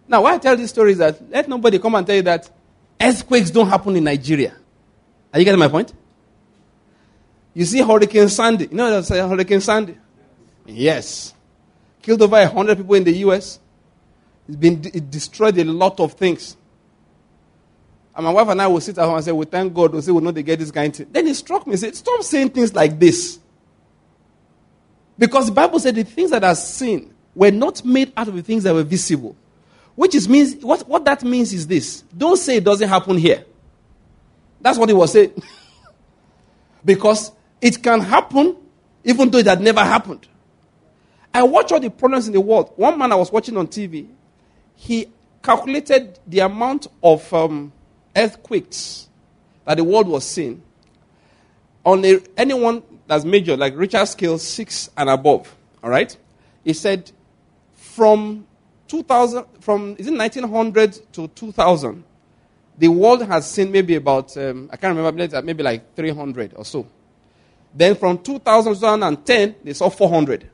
Now, why I tell this story is that let nobody come and tell you that earthquakes don't happen in Nigeria. Are you getting my point? You see Hurricane Sandy. You know what I'm saying? Hurricane Sandy? Yes. Killed over 100 people in the U.S. It destroyed a lot of things. And my wife and I will sit at home and say, we thank God. We'll say, we'll not get this kind of thing. Then it struck me. He said, stop saying things like this. Because the Bible said the things that are seen were not made out of the things that were visible. Which is means, what that means is this. Don't say it doesn't happen here. That's what he was saying. Because it can happen even though it had never happened. I watch all the problems in the world. One man I was watching on TV, he calculated the amount of earthquakes that the world was seeing on anyone that's major, like Richter scale 6 and above. All right? He said from 1900 to 2000, the world has seen maybe about, I can't remember, maybe like 300 or so. Then from 2000 to 2010, they saw 400.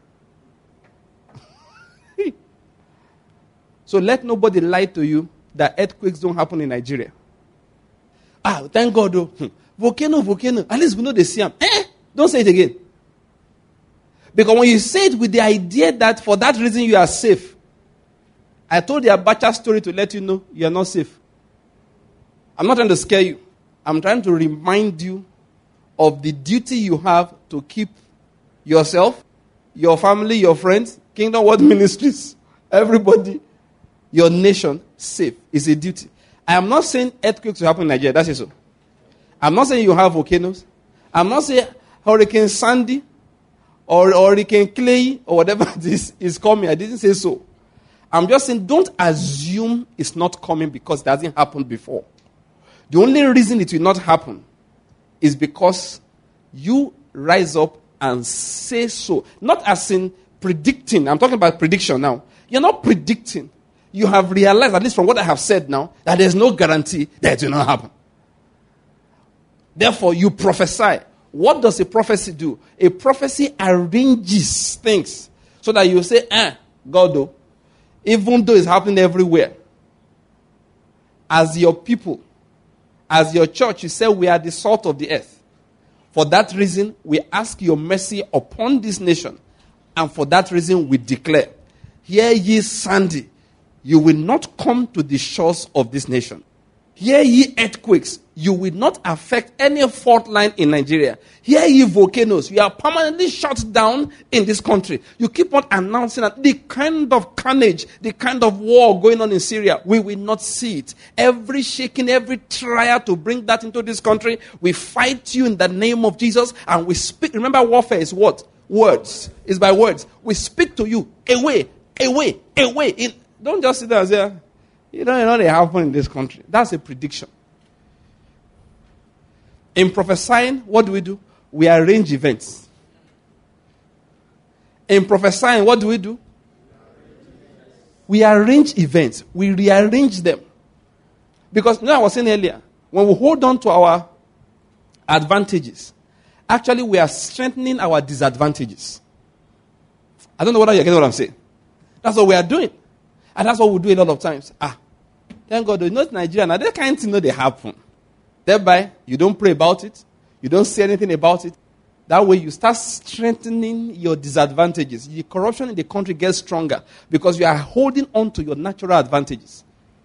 So let nobody lie to you that earthquakes don't happen in Nigeria. Thank God, though. Volcano. At least we know they see them. Don't say it again. Because when you say it with the idea that for that reason you are safe, I told the Abacha story to let you know you are not safe. I'm not trying to scare you. I'm trying to remind you of the duty you have to keep yourself, your family, your friends, Kingdom World Ministries, everybody, your nation safe. It's a duty. I am not saying earthquakes will happen in Nigeria. That's it so. I'm not saying you have volcanoes. I'm not saying Hurricane Sandy or Hurricane Clay or whatever this is coming. I didn't say so. I'm just saying don't assume it's not coming because it hasn't happened before. The only reason it will not happen is because you rise up and say so. Not as in predicting. I'm talking about prediction now. You're not predicting. You have realized, at least from what I have said now, that there's no guarantee that it will not happen. Therefore, you prophesy. What does a prophecy do? A prophecy arranges things so that you say, God, though, even though it's happening everywhere, as your people, as your church, you say we are the salt of the earth. For that reason, we ask your mercy upon this nation. And for that reason, we declare, hear ye Sandy, you will not come to the shores of this nation. Hear ye earthquakes, you will not affect any fault line in Nigeria. Hear ye volcanoes, you are permanently shut down in this country. You keep on announcing that the kind of carnage, the kind of war going on in Syria, we will not see it. Every shaking, every trial to bring that into this country, we fight you in the name of Jesus and we speak. Remember, warfare is what? Words. It's by words. We speak to you. Away. Don't just sit there and say, you know they happen in this country. That's a prediction. In prophesying, what do? We arrange events. In prophesying, what do? We arrange events. We rearrange them. Because, I was saying earlier, when we hold on to our advantages, actually we are strengthening our disadvantages. I don't know whether you're getting what I'm saying. That's what we are doing. And that's what we do a lot of times. Thank God, you know Nigeria, now that kind of thing, they happen. Thereby, you don't pray about it. You don't say anything about it. That way, you start strengthening your disadvantages. The corruption in the country gets stronger because you are holding on to your natural advantages.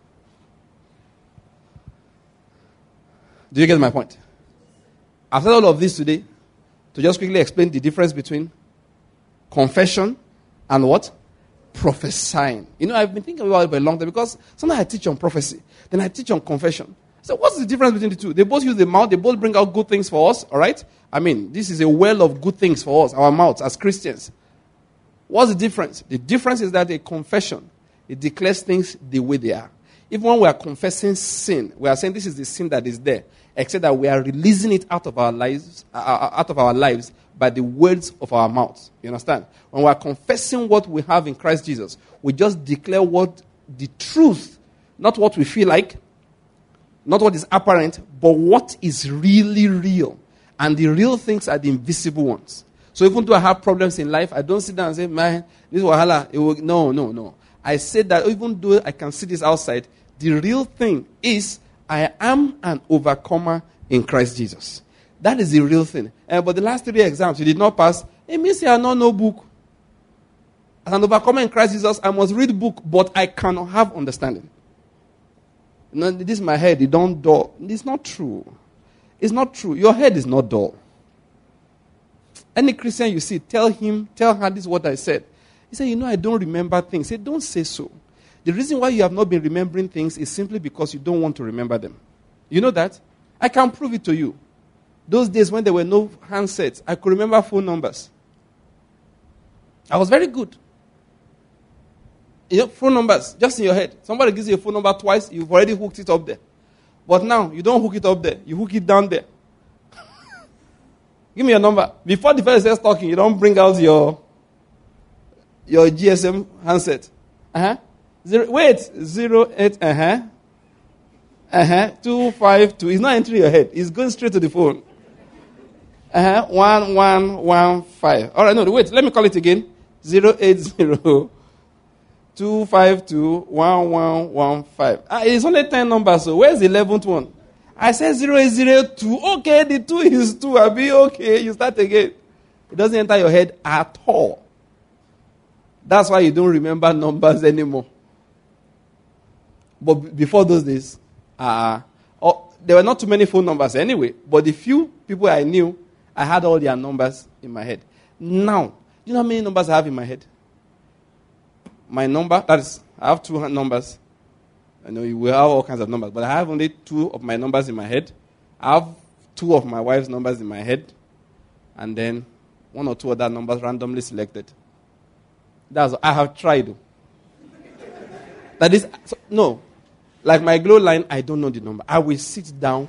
Do you get my point? I've said all of this today to just quickly explain the difference between confession and what? Prophesying. I've been thinking about it for a long time because sometimes I teach on prophecy, then I teach on confession. So what's the difference between the two? They both use the mouth, they both bring out good things for us, all right? This is a well of good things for us, our mouths as Christians. What's the difference? The difference is that a confession, it declares things the way they are. Even when we are confessing sin, we are saying this is the sin that is there, except that we are releasing it out of our lives, by the words of our mouths. You understand? When we are confessing what we have in Christ Jesus, we just declare what the truth, not what we feel like, not what is apparent, but what is really real. And the real things are the invisible ones. So even though I have problems in life, I don't sit down and say, man, this is wahala. No. I said that even though I can see this outside, the real thing is I am an overcomer in Christ Jesus. That is the real thing. But the last 3 exams you did not pass, it means you are not no book. As an overcomer in Christ Jesus, I must read book, but I cannot have understanding. No, this is my head, it don't dull. It's not true. It's not true. Your head is not dull. Any Christian you see, tell her this is what I said. He said, I don't remember things. He said, don't say so. The reason why you have not been remembering things is simply because you don't want to remember them. You know that? I can prove it to you. Those days when there were no handsets, I could remember phone numbers. I was very good. Phone numbers, just in your head. Somebody gives you a phone number twice, you've already hooked it up there. But now, you don't hook it up there. You hook it down there. Give me your number. Before the person starts talking, you don't bring out your GSM handset. 08, 252. It's not entering your head. It's going straight to the phone. 1115. All right, no, wait. Let me call it again. 080 252 1115. It's only 10 numbers, so where's the 11th one? I said 0802. Okay, the 2 is 2. I'll be okay. You start again. It doesn't enter your head at all. That's why you don't remember numbers anymore. But before those days, there were not too many phone numbers anyway. But the few people I knew, I had all their numbers in my head. Now, you know how many numbers I have in my head? My number, that is, I have 2 numbers. I know you will have all kinds of numbers, but I have only 2 of my numbers in my head. I have 2 of my wife's numbers in my head, and then 1 or 2 other numbers randomly selected. I have tried. That is, no. Like my glow line, I don't know the number. I will sit down.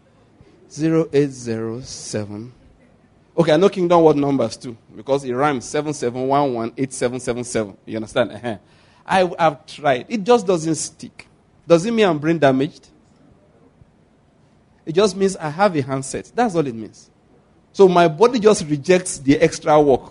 0807. Okay, I know Kingdom Word numbers too, because it rhymes 77118777. You understand? I have tried. It just doesn't stick. Does it mean I'm brain damaged? It just means I have a handset. That's all it means. So my body just rejects the extra work.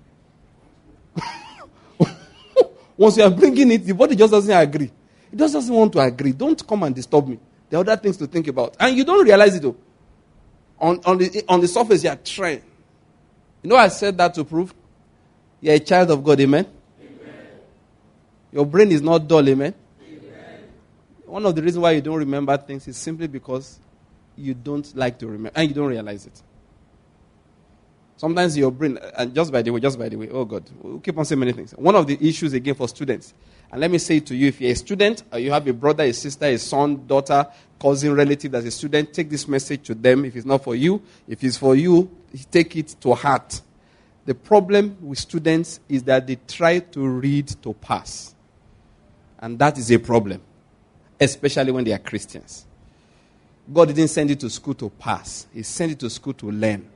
Once you are bringing it, the body just doesn't agree. It just doesn't want to agree. Don't come and disturb me. There are other things to think about. And you don't realize it though. On the surface, you are trying. You know I said that to prove? You're a child of God, amen? Amen. Your brain is not dull, amen? Amen? One of the reasons why you don't remember things is simply because you don't like to remember, and you don't realize it. Sometimes your brain, and just by the way, oh God, we'll keep on saying many things. One of the issues again for students, and let me say it to you, if you're a student, or you have a brother, a sister, a son, daughter, cousin, relative that's a student, take this message to them. If it's not for you, if it's for you, take it to heart. The problem with students is that they try to read to pass. And that is a problem, especially when they are Christians. God didn't send you to school to pass. He sent you to school to learn.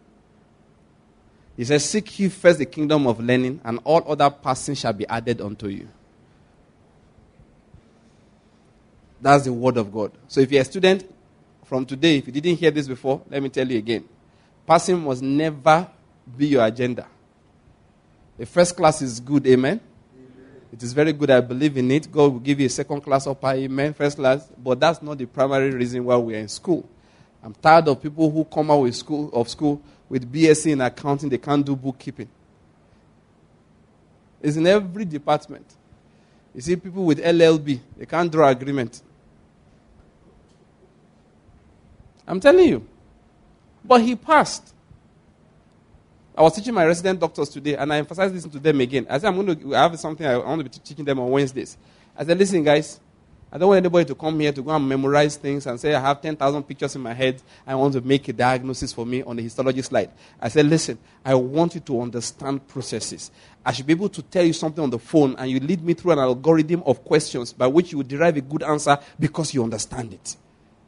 He says, seek ye first the kingdom of learning, and all other passing shall be added unto you. That's the word of God. So if you're a student, from today, if you didn't hear this before, let me tell you again. Passing must never be your agenda. The first class is good, amen? It is very good, I believe in it. God will give you a second class upper, amen, first class. But that's not the primary reason why we are in school. I'm tired of people who come out with school with BSc in accounting, they can't do bookkeeping. It's in every department. You see people with LLB, they can't draw agreement. I'm telling you. But he passed. I was teaching my resident doctors today, and I emphasized this to them again. I said, I have something I want to be teaching them on Wednesdays. I said, listen, guys, I don't want anybody to come here to go and memorize things and say, I have 10,000 pictures in my head. I want to make a diagnosis for me on the histology slide. I said, listen, I want you to understand processes. I should be able to tell you something on the phone, and you lead me through an algorithm of questions by which you will derive a good answer because you understand it.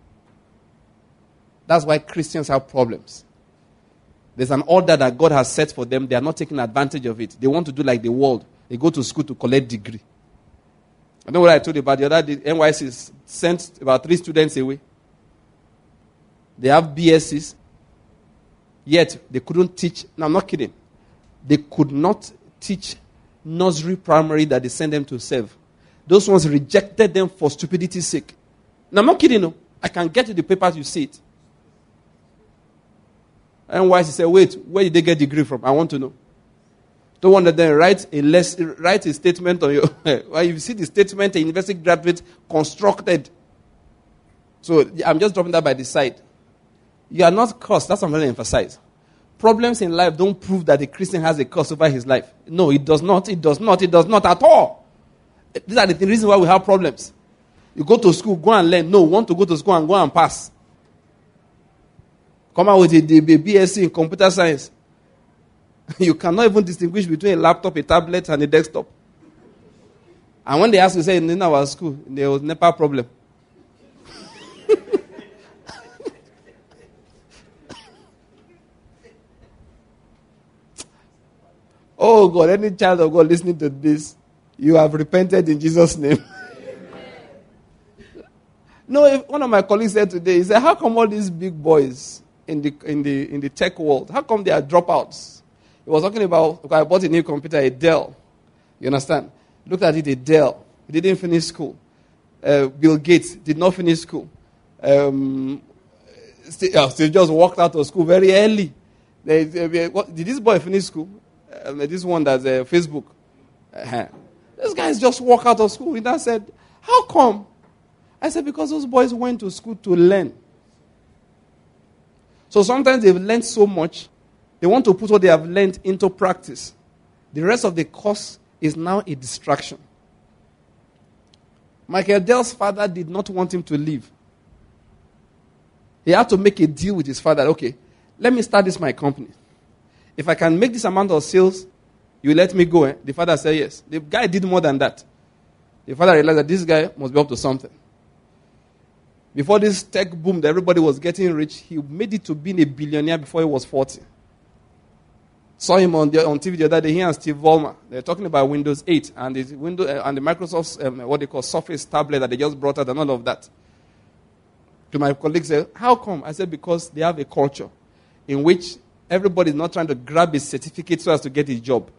That's why Christians have problems. There's an order that God has set for them. They are not taking advantage of it. They want to do like the world. They go to school to collect degree. I know what I told you about the other day. NYC sent about 3 students away. They have BScs. Yet, they couldn't teach. No, I'm not kidding. They could not teach nursery, primary that they send them to serve. Those ones rejected them for stupidity's sake. Now, I'm not kidding, no. I can get you the papers, you see it. And why he said, wait, where did they get degree from? I want to know. Don't want to then write a statement on your... Well, you see the statement a university graduate constructed. So I'm just dropping that by the side. You are not cursed. That's what I'm going to emphasize. Problems in life don't prove that a Christian has a curse over his life. No, it does not. It does not. It does not at all. These are the reasons why we have problems. You go to school, go and learn. No, want to go to school and go and pass. Come out with a BSc in computer science. You cannot even distinguish between a laptop, a tablet, and a desktop. And when they ask you, say, in our school, there was never a problem. Oh God, any child of God listening to this, you have repented in Jesus' name. No, one of my colleagues said today, he said, how come all these big boys in the tech world, how come they are dropouts? He was talking about, okay, I bought a new computer, a Dell. You understand? Looked at it, a Dell. He didn't finish school. Bill Gates did not finish school. Steve just walked out of school very early. Did this boy finish school? This one that's Facebook. This guys just walk out of school. And I said, how come? I said, because those boys went to school to learn. So sometimes they've learned so much, they want to put what they have learned into practice. The rest of the course is now a distraction. Michael Dell's father did not want him to leave. He had to make a deal with his father. Okay, let me start my company. If I can make this amount of sales, you let me go. The father said yes. The guy did more than that. The father realized that this guy must be up to something. Before this tech boom that everybody was getting rich, he made it to being a billionaire before he was 40. Saw him on TV the other day, he and Steve Ballmer. They're talking about Windows 8 and the Microsoft's what they call Surface tablet that they just brought out and all of that. To my colleagues said, how come? I said, because they have a culture in which everybody is not trying to grab his certificate so as to get his job.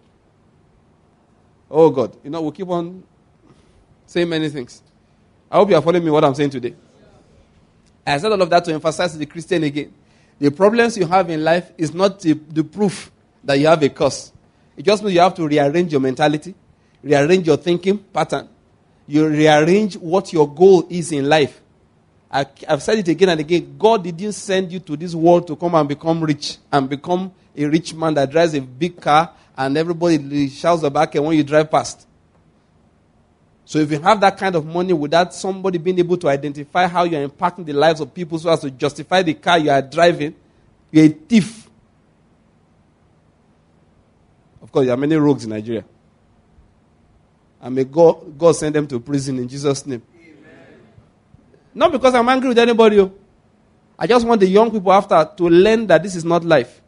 Oh God, we'll keep on saying many things. I hope you are following me what I'm saying today. I said all of that to emphasize to the Christian again. The problems you have in life is not the proof that you have a curse. It just means you have to rearrange your mentality, rearrange your thinking pattern. You rearrange what your goal is in life. I've said it again and again. God didn't send you to this world to come and become rich and become a rich man that drives a big car and everybody shouts back when you drive past. So if you have that kind of money without somebody being able to identify how you are impacting the lives of people so as to justify the car you are driving, you're a thief. Of course, there are many rogues in Nigeria. And may God send them to prison in Jesus' name. Amen. Not because I'm angry with anybody. I just want the young people after to learn that this is not life.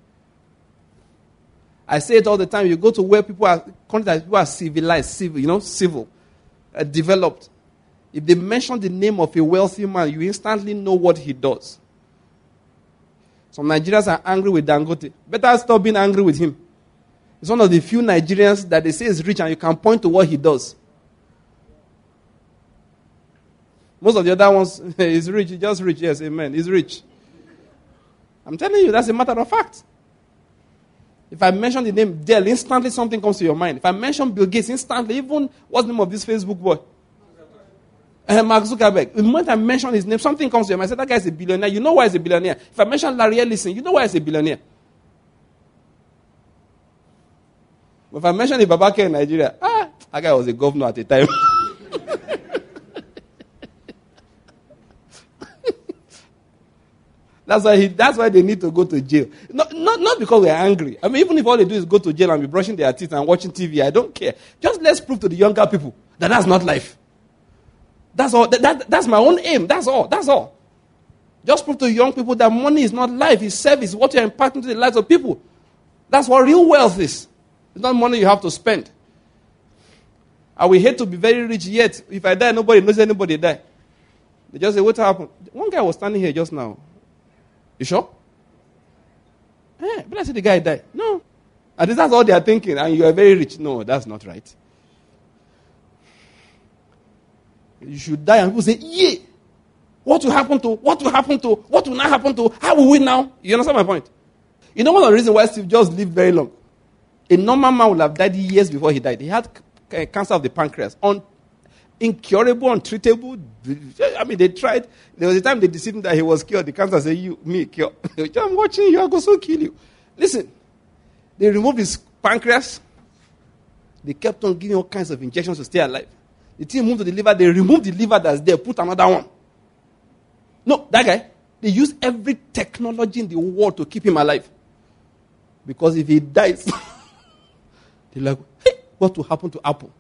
I say it all the time. You go to where people are civilized, civil. Developed. If they mention the name of a wealthy man, you instantly know what he does. Some Nigerians are angry with Dangote. Better stop being angry with him. It's one of the few Nigerians that they say is rich and you can point to what he does. Most of the other ones, he's rich, he's just rich. Yes, amen, he's rich. I'm telling you, that's a matter of fact. If I mention the name Dell, instantly something comes to your mind. If I mention Bill Gates, instantly, even, what's the name of this Facebook boy? Mark Zuckerberg. The moment I mention his name, something comes to your mind. I say, that guy is a billionaire. You know why he's a billionaire. If I mention Larry Ellison, you know why he's a billionaire. But if I mention the Babake in Nigeria, that guy was a governor at the time. That's why they need to go to jail. Not because we're angry. I mean, even if all they do is go to jail and be brushing their teeth and watching TV, I don't care. Just let's prove to the younger people that that's not life. That's all. That's my own aim. That's all. Just prove to young people that money is not life. It's service. What you're impacting to the lives of people. That's what real wealth is. It's not money you have to spend. I will hate to be very rich, yet if I die, nobody knows anybody died. They just say, what happened? One guy was standing here just now. You sure? But I said the guy died. No. At least that's all they are thinking, and you are very rich. No, that's not right. You should die, and people say, yeah. What will happen to? What will happen to? What will not happen to? How will we now? You understand my point? You know one of the reasons why Steve Jobs lived very long? A normal man would have died years before he died. He had cancer of the pancreas. Incurable, untreatable. I mean, they tried. There was a time they deceived him that he was cured. The cancer said, you, me, cure. I'm watching you, I'm going to kill you. Listen, they removed his pancreas. They kept on giving all kinds of injections to stay alive. The team moved to the liver. They removed the liver that's there, put another one. No, that guy, they use every technology in the world to keep him alive. Because if he dies, they're like, hey, what will happen to Apple?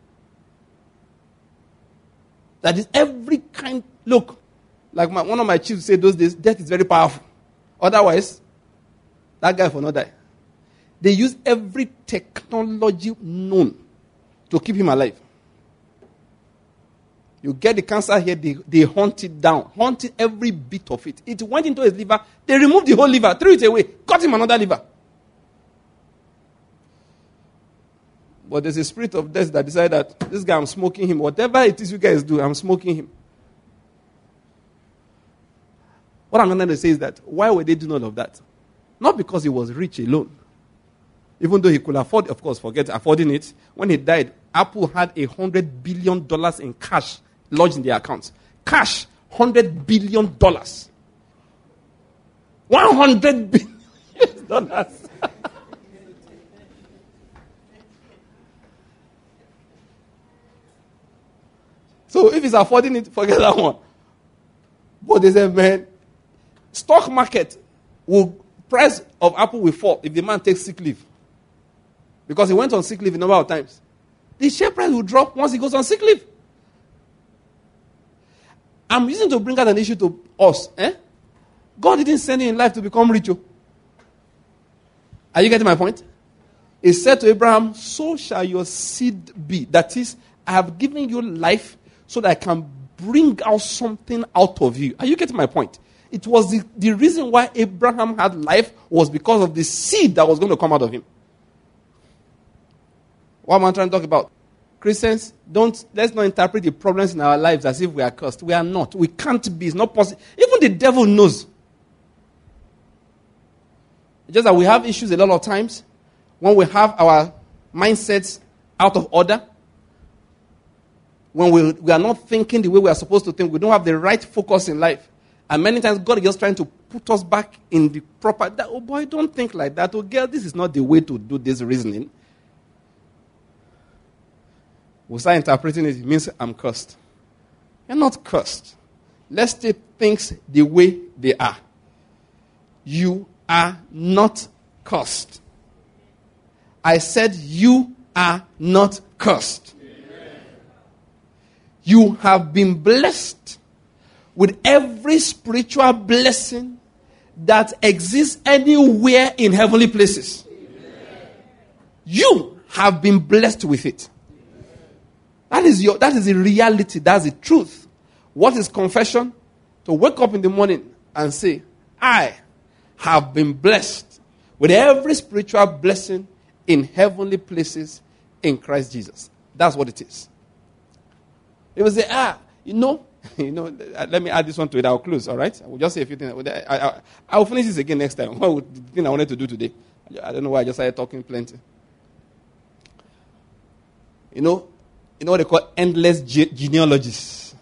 That is every kind. Look, like one of my chiefs said those days, death is very powerful. Otherwise, that guy will not die. They use every technology known to keep him alive. You get the cancer here, they hunt it down. Hunted every bit of it. It went into his liver. They removed the whole liver, threw it away, cut him another liver. But there's a spirit of death that decided that this guy, I'm smoking him. Whatever it is you guys do, I'm smoking him. What I'm going to say is that, why were they doing all of that? Not because he was rich alone. Even though he could afford, of course, forget affording it. When he died, Apple had $100 billion in cash lodged in their accounts. Cash, $100 billion. $100 billion. So if he's affording it, forget that one. But they said, man, stock market price of Apple will fall if the man takes sick leave. Because he went on sick leave a number of times. The share price will drop once he goes on sick leave. I'm using to bring out an issue to us. God didn't send you in life to become rich. Are you getting my point? He said to Abraham, so shall your seed be. That is, I have given you life so that I can bring out something out of you. Are you getting my point? It was the reason why Abraham had life was because of the seed that was going to come out of him. What am I trying to talk about? Christians, let's not interpret the problems in our lives as if we are cursed. We are not. We can't be. It's not possible. Even the devil knows. It's just that we have issues a lot of times when we have our mindsets out of order. When we are not thinking the way we are supposed to think. We don't have the right focus in life. And many times God is just trying to put us back in the proper... oh boy, don't think like that. Oh girl, this is not the way to do this reasoning. We start interpreting it. It means I'm cursed. You're not cursed. Let's take things the way they are. You are not cursed. I said you are not cursed. Amen. You have been blessed with every spiritual blessing that exists anywhere in heavenly places. Amen. You have been blessed with it. That is the reality. That's the truth. What is confession? To wake up in the morning and say, I have been blessed with every spiritual blessing in heavenly places in Christ Jesus. That's what it is. It was say, let me add this one to it. I'll close, all right? I will just say a few things. I will finish this again next time. What was the thing I wanted to do today? I don't know why I just started talking plenty. You know what they call endless genealogies?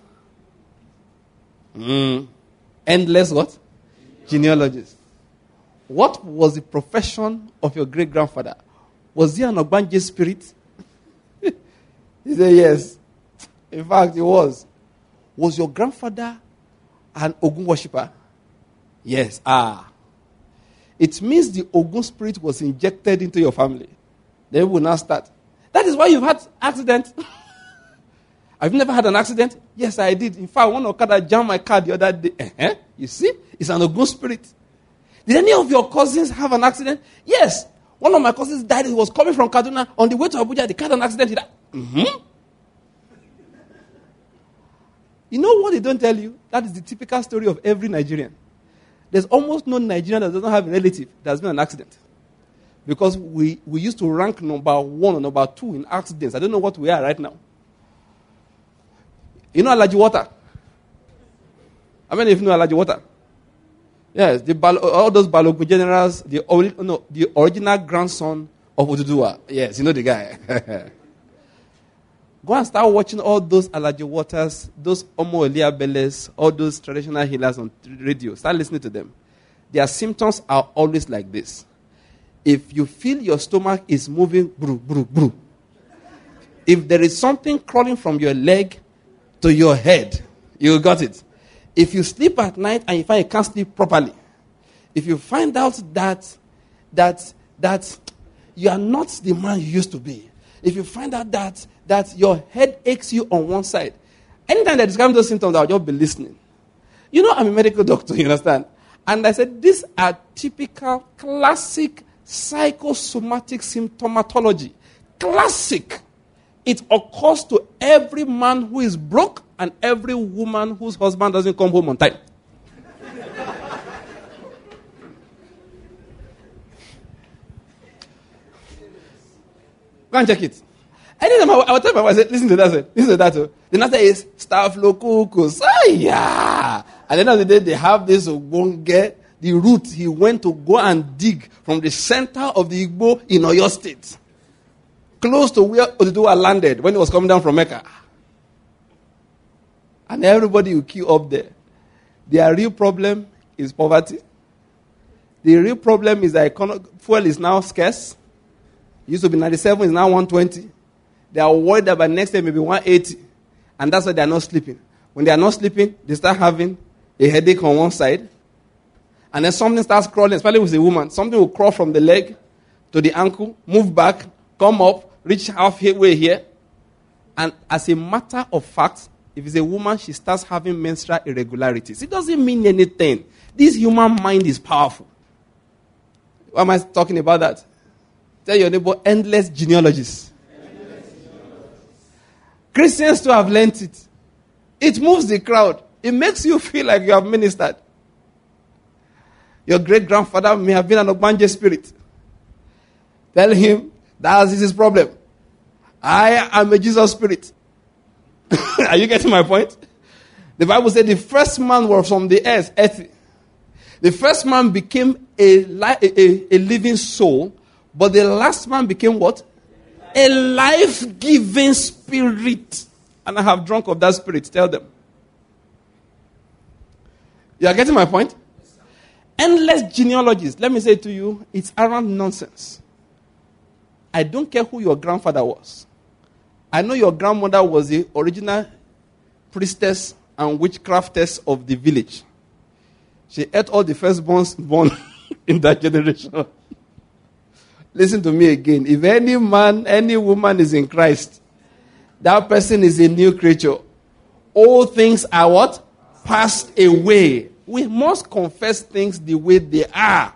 Endless what? Genealogies. What was the profession of your great-grandfather? Was he an Ogbanje spirit? He said, yes. In fact, he was. Was your grandfather an Ogun worshipper? Yes. It means the Ogun spirit was injected into your family. Then we will now start. That is why you've had accident. Have you never had an accident? Yes, I did. In fact, one Okada jammed my car the other day. You see? It's an Ogun spirit. Did any of your cousins have an accident? Yes. One of my cousins died. He was coming from Kaduna. On the way to Abuja, they had an accident. He died. You know what they don't tell you? That is the typical story of every Nigerian. There's almost no Nigerian that doesn't have a relative that has been in an accident. Because we used to rank number 1 or number 2 in accidents. I don't know what we are right now. You know Alaji Water? How many of you know Alaji Water? Yes, all those Balogun generals, the original grandson of Oduduwa. Yes, you know the guy. Go and start watching all those Alaji Waters, those Omo Elia Beles, all those traditional healers on radio. Start listening to them. Their symptoms are always like this. If you feel your stomach is moving, bru, bru, bru. If there is something crawling from your leg to your head, you got it. If you sleep at night and you find you can't sleep properly, if you find out that you are not the man you used to be, if you find out that your head aches you on one side, anytime they describe those symptoms, I'll just be listening. You know, I'm a medical doctor, you understand? And I said, these are typical, classic psychosomatic symptomatology. Classic. It occurs to every man who is broke and every woman whose husband doesn't come home on time. Go and check it. Anytime I will tell my wife, I say, listen to that. Listen to that. The answer is Staphylococcus. Yeah. At the end of the day, they have this Ogbonge, the root he went to go and dig from the center of the Igbo in Oyo State. Close to where Oduduwa landed when he was coming down from Mecca. And everybody will queue up there. Their real problem is poverty. The real problem is that fuel is now scarce. It used to be 97, it's now 120. They are worried that by next year maybe 180. And that's why they are not sleeping. When they are not sleeping, they start having a headache on one side. And then something starts crawling, especially with a woman. Something will crawl from the leg to the ankle, move back, come up, reach halfway here. And as a matter of fact, if it's a woman, she starts having menstrual irregularities. It doesn't mean anything. This human mind is powerful. Why am I talking about that? Tell your neighbor, endless genealogies. Christians too have learnt it. It moves the crowd. It makes you feel like you have ministered. Your great-grandfather may have been an Ogbanje spirit. Tell him that is his problem. I am a Jesus spirit. Are you getting my point? The Bible said the first man was from the earth, earthy. The first man became a living soul, but the last man became what? A life-giving spirit. And I have drunk of that spirit. Tell them. You are getting my point? Endless genealogies. Let me say to you, it's around nonsense. I don't care who your grandfather was. I know your grandmother was the original priestess and witchcraftess of the village. She ate all the firstborns born in that generation. Listen to me again. If any man, any woman is in Christ, that person is a new creature. All things are what? Passed away. We must confess things the way they are.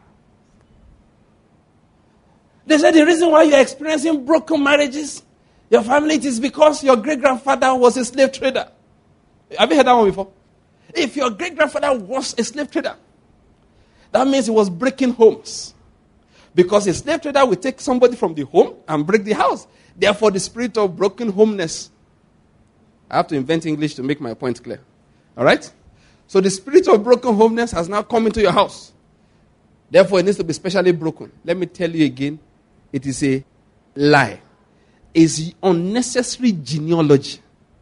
They said the reason why you're experiencing broken marriages, your family, it is because your great-grandfather was a slave trader. Have you heard that one before? If your great-grandfather was a slave trader, that means he was breaking homes. Because a slave trader will take somebody from the home and break the house. Therefore, the spirit of broken homeness. I have to invent English to make my point clear. All right? So the spirit of broken homeness has now come into your house. Therefore, it needs to be specially broken. Let me tell you again, it is a lie. It's unnecessary genealogy.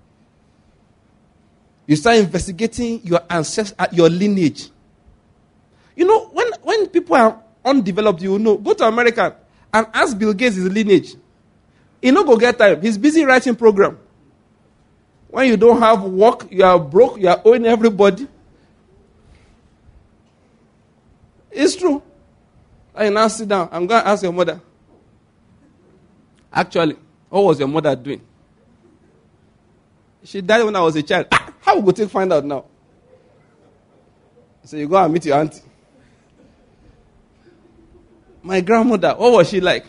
You start investigating your ancestors, your lineage. You know, when people are undeveloped, you know, go to America and ask Bill Gates his lineage. He no go get time. He's busy writing program. When you don't have work, you are broke, you are owing everybody. It's true. I now sit down. I'm going to ask your mother. Actually, what was your mother doing? She died when I was a child. How we go take find out now? So you go and meet your auntie. My grandmother, what was she like?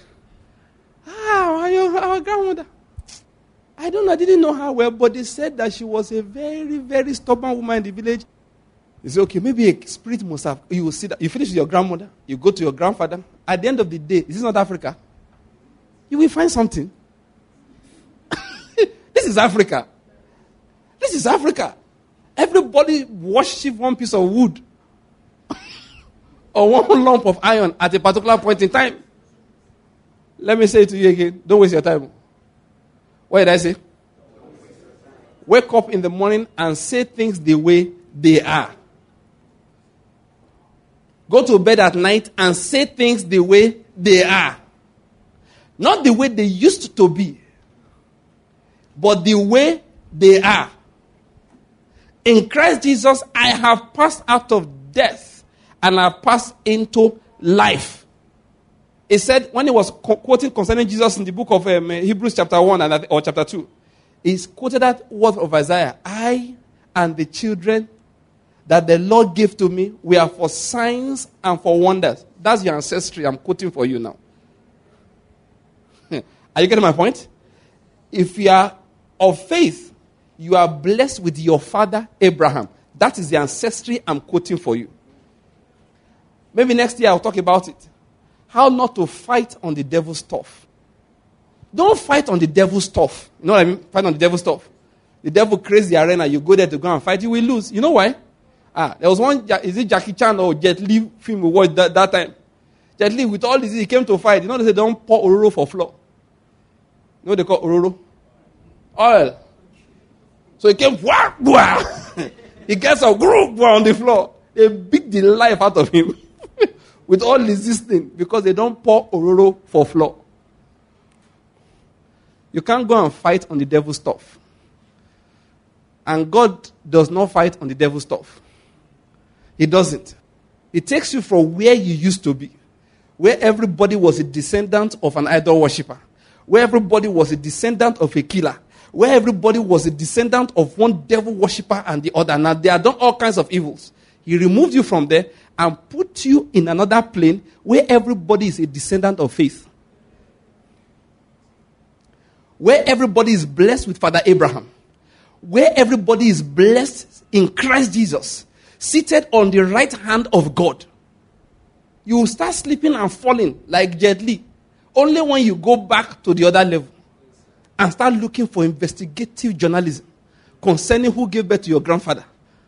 Our grandmother. I don't know, I didn't know her well, but they said that she was a very, very stubborn woman in the village. You say, okay, maybe a spirit must have. You will see that. You finish with your grandmother. You go to your grandfather. At the end of the day, is this not Africa? You will find something. This is Africa. This is Africa. Everybody worship one piece of wood or one lump of iron at a particular point in time. Let me say it to you again. Don't waste your time. What did I say? Wake up in the morning and say things the way they are. Go to bed at night and say things the way they are. Not the way they used to be, but the way they are. In Christ Jesus, I have passed out of death and I have passed into life. He said, when he was quoting concerning Jesus in the book of Hebrews chapter 1 or chapter 2, he quoted that word of Isaiah. I and the children that the Lord gave to me were for signs and for wonders. That's your ancestry I'm quoting for you now. Are you getting my point? If you are of faith, you are blessed with your father Abraham. That is the ancestry I'm quoting for you. Maybe next year I'll talk about it. How not to fight on the devil's stuff. Don't fight on the devil's stuff. You know what I mean? Fight on the devil's stuff. The devil creates the arena. You go there to go and fight. You will lose. You know why? There was one, is it Jackie Chan or Jet Li film we watched that time? Jet Li, with all this, he came to fight. You know they say don't pour Ororo for floor. You know what they call Ororo? Oil. So he came, wah, wah. He gets a group on the floor. They beat the life out of him with all resisting because they don't pour Ororo for floor. You can't go and fight on the devil's stuff. And God does not fight on the devil's stuff. He doesn't. He takes you from where you used to be, where everybody was a descendant of an idol worshiper, where everybody was a descendant of a killer, where everybody was a descendant of one devil worshiper and the other. Now they have done all kinds of evils. He removed you from there and put you in another plane where everybody is a descendant of faith. Where everybody is blessed with Father Abraham. Where everybody is blessed in Christ Jesus. Seated on the right hand of God. You will start sleeping and falling like Jet Li. Only when you go back to the other level. And start looking for investigative journalism. Concerning who gave birth to your grandfather.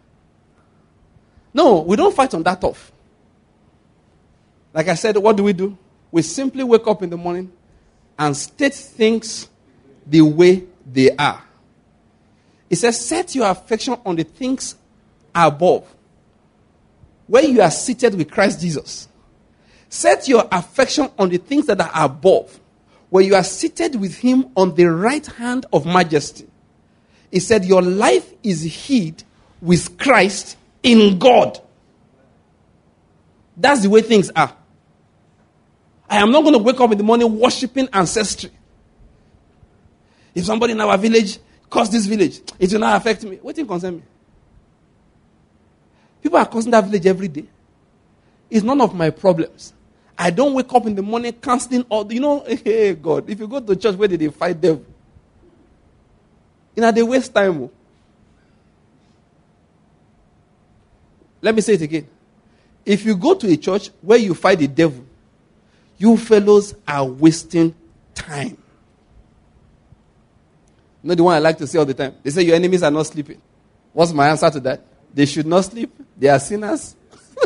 No, we don't fight on that off. Like I said, what do? We simply wake up in the morning and state things the way they are. It says, set your affection on the things above, where you are seated with Christ Jesus. Set your affection on the things that are above, where you are seated with him on the right hand of majesty. It said, your life is hid with Christ in God. That's the way things are. I am not going to wake up in the morning worshiping ancestry. If somebody in our village curse this village, it will not affect me. What thing concern me? People are cursing that village every day. It's none of my problems. I don't wake up in the morning canceling all. Hey God, if you go to church, where did they fight devil? They waste time. Let me say it again. If you go to a church where you fight the devil, you fellows are wasting time. You know the one I like to say all the time? They say your enemies are not sleeping. What's my answer to that? They should not sleep. They are sinners.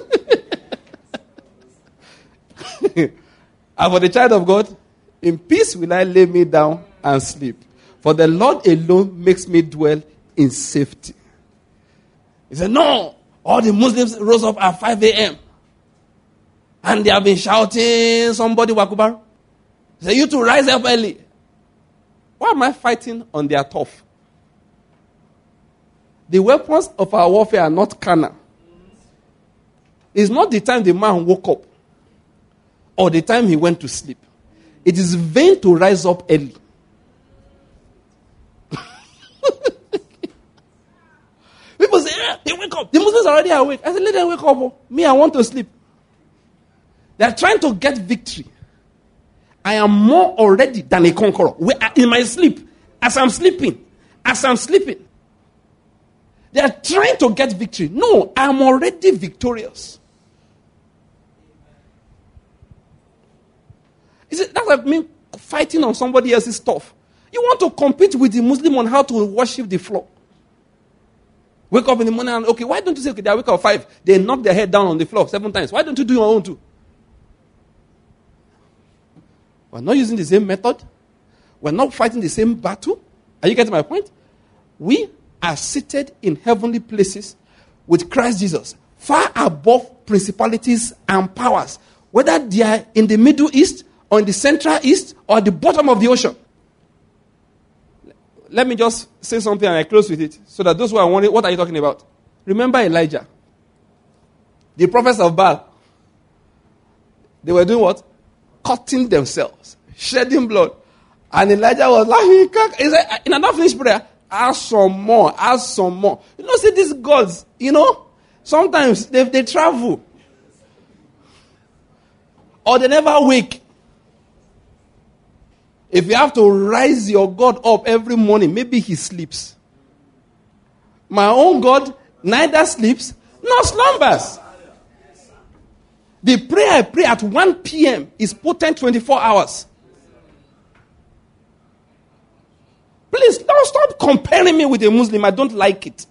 And for the child of God, in peace will I lay me down and sleep. For the Lord alone makes me dwell in safety. He said, no, all the Muslims rose up at 5 a.m. And they have been shouting, somebody wakubar. He said, you to rise up early. Why am I fighting on their turf? The weapons of our warfare are not carnal. It's not the time the man woke up or the time he went to sleep. It is vain to rise up early. People say, they wake up. The Muslims are already awake. I said, let them wake up. Me, I want to sleep. They are trying to get victory. I am more already than a conqueror. In my sleep, as I'm sleeping. They are trying to get victory. No, I'm already victorious. That's like me fighting on somebody else's stuff. You want to compete with the Muslim on how to worship the floor. Wake up in the morning and, okay, why don't you say, okay, they wake up 5. They knock their head down on the floor 7 times. Why don't you do your own too? We're not using the same method. We're not fighting the same battle. Are you getting my point? We are seated in heavenly places with Christ Jesus, far above principalities and powers, whether they are in the Middle East or in the Central East or at the bottom of the ocean. Let me just say something and I close with it, so that those who are wondering, what are you talking about? Remember Elijah? The prophets of Baal. They were doing what? Cutting themselves, shedding blood. And Elijah was like, he said, in an unfinished prayer, ask some more, ask some more. You know, see these gods, sometimes they travel. Or they never wake. If you have to rise your God up every morning, maybe he sleeps. My own God neither sleeps nor slumbers. The prayer I pray at 1 p.m. is potent 24 hours. Please, don't stop comparing me with a Muslim. I don't like it.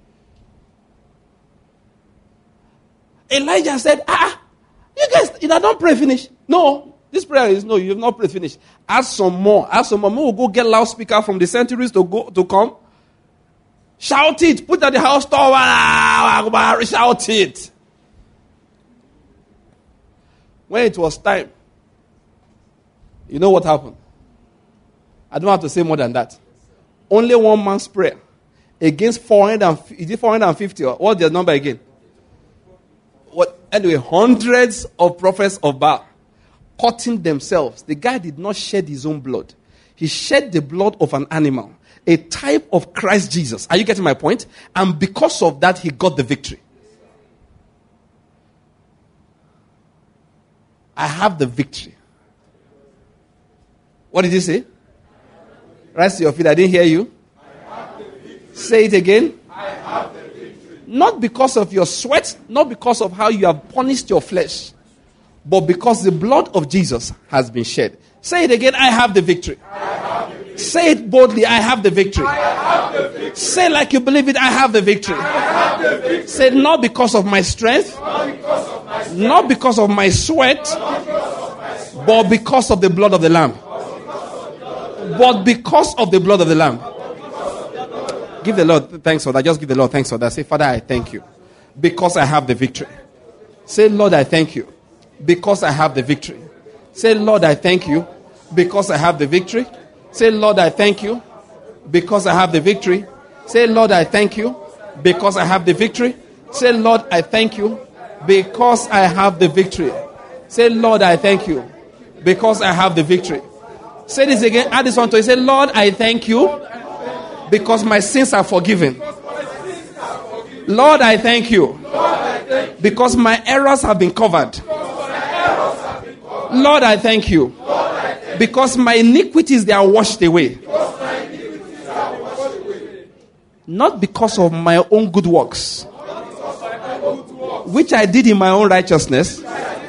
Elijah said, you guys, don't pray finish. No, this prayer is no, you have not prayed finish. Ask some more. Ask some more. We'll go get loudspeaker from the centuries to come. Shout it. Put at the house door. Shout it. When it was time, you know what happened? I don't have to say more than that. Only one man's prayer against 450 or what's the number again? Anyway, hundreds of prophets of Baal cutting themselves. The guy did not shed his own blood. He shed the blood of an animal, a type of Christ Jesus. Are you getting my point? And because of that, he got the victory. I have the victory. What did he say? Rise to your feet. I didn't hear you. Say it again. I have the victory. Not because of your sweat, not because of how you have punished your flesh, but because the blood of Jesus has been shed. Say it again. I have the victory. I have the victory. Say it boldly. I have the victory. I have the victory. Say like you believe it. I have the victory. I have the victory. Say not because of my strength, not because of my sweat, but because of the blood of the Lamb. But because of the blood of the Lamb. Give the Lord thanks for that. Just give the Lord thanks for that. Say, Father, I thank you because I have the victory. Say, Lord, I thank you because I have the victory. Say, Lord, I thank you because I have the victory. Say, Lord, I thank you because I have the victory. Say, Lord, I thank you because I have the victory. Say, Lord, I thank you because I have the victory. Say, Lord, I thank you because I have the victory. Say this again. Add this one to it. Say, Lord, I thank you because my sins are forgiven. Lord, I thank you because my errors have been covered. Lord, I thank you because my iniquities, they are washed away. Not because of my own good works, which I did in my own righteousness.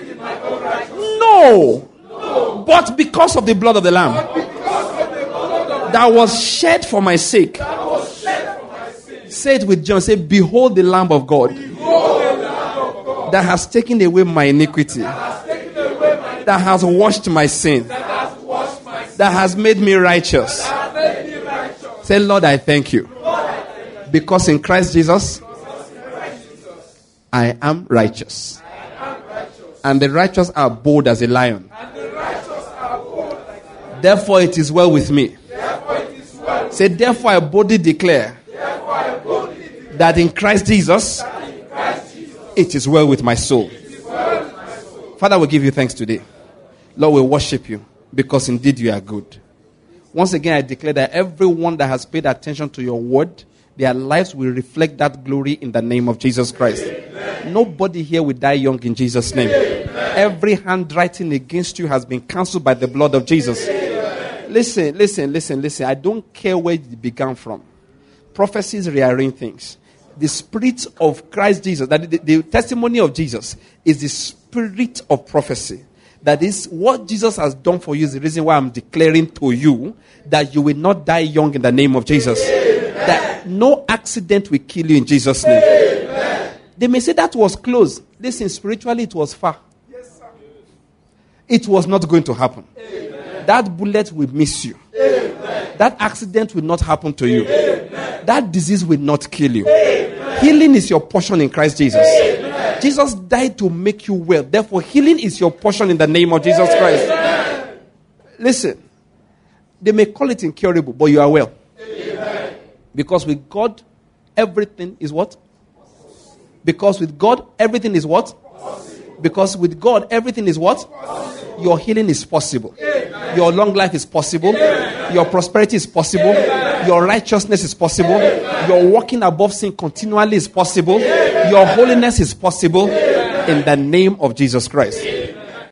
No. But because of the blood of the Lamb that was shed for my sake. Say it with John. Say, behold the Lamb of God that has taken away my iniquity, that has washed my sin, that has made me righteous. Say, Lord, I thank you because in Christ Jesus I am righteous, and the righteous are bold as a lion. Therefore it is well with me. Say, therefore I boldly declare that in Christ Jesus it is well with my soul. Father, we give you thanks today. Lord, we worship you because indeed you are good. Once again, I declare that everyone that has paid attention to your word, their lives will reflect that glory in the name of Jesus Christ. Amen. Nobody here will die young in Jesus' name. Amen. Every handwriting against you has been cancelled by the blood of Jesus. Amen. Listen. I don't care where it began from. Prophecies rearrange things. the spirit of Christ Jesus, that the testimony of Jesus is the spirit of prophecy. That is, what Jesus has done for you is the reason why I'm declaring to you that you will not die young in the name of Jesus. Amen. That no accident will kill you in Jesus' name. Amen. They may say that was close. Listen, spiritually it was far. Yes, sir. It was not going to happen. Amen. That bullet will miss you. Amen. That accident will not happen to you. Amen. That disease will not kill you. Amen. Healing is your portion in Christ Jesus. Amen. Jesus died to make you well. Therefore, healing is your portion in the name of Jesus Christ. Amen. Listen, they may call it incurable, but you are well. Amen. Because with God, everything is what? Possible. Because with God, everything is what? Possible. Because with God, everything is what? Possible. Your healing is possible. Amen. Your long life is possible. Amen. Your prosperity is possible. Amen. Your righteousness is possible. Amen. Your walking above sin continually is possible. Amen. Your holiness is possible. Amen. In the name of Jesus Christ. Amen.